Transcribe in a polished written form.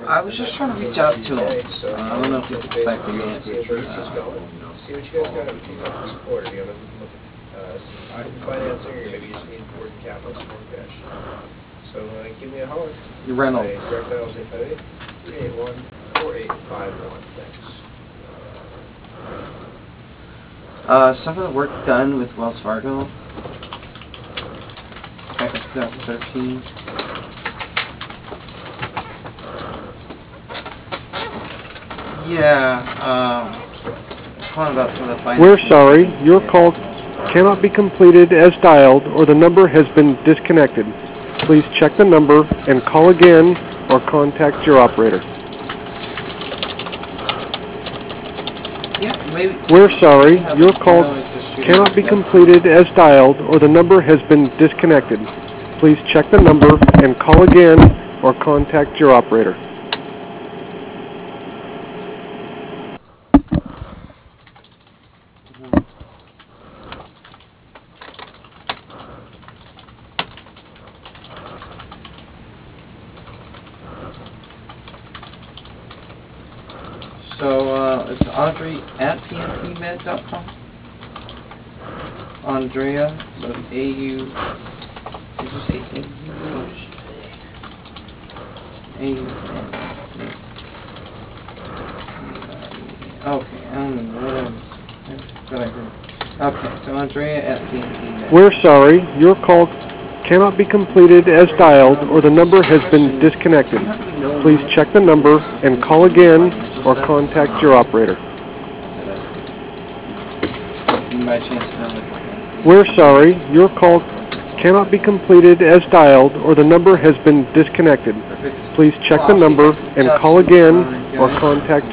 I was just trying to reach out to him. I don't know if he's expecting it. See what you guys got in support. Do you have financing, or maybe you just need working capital, some more cash? So give me a holler. Reynolds. Direct dial is 858-381-4851. Thanks. Some of the work done with Wells Fargo back in 2013. Yeah, calling about some of the finance. We're sorry, your call cannot be completed as dialed, or the number has been disconnected. Please check the number and call again, or contact your operator. Yeah, maybe. We're sorry, your call cannot be completed as dialed, or the number has been disconnected. Please check the number and call again, or contact your operator. So, it's Audrey at pntmed.com. Andrea, so A-U, did you say A-U? Okay, okay, so Andrea at pntmed. We're sorry, your call cannot be completed as dialed, or the number has been disconnected. Please check the number and call again, or contact your operator. By chance, We're sorry, your call cannot be completed as dialed, or the number has been disconnected. Please check the number and call again, or contact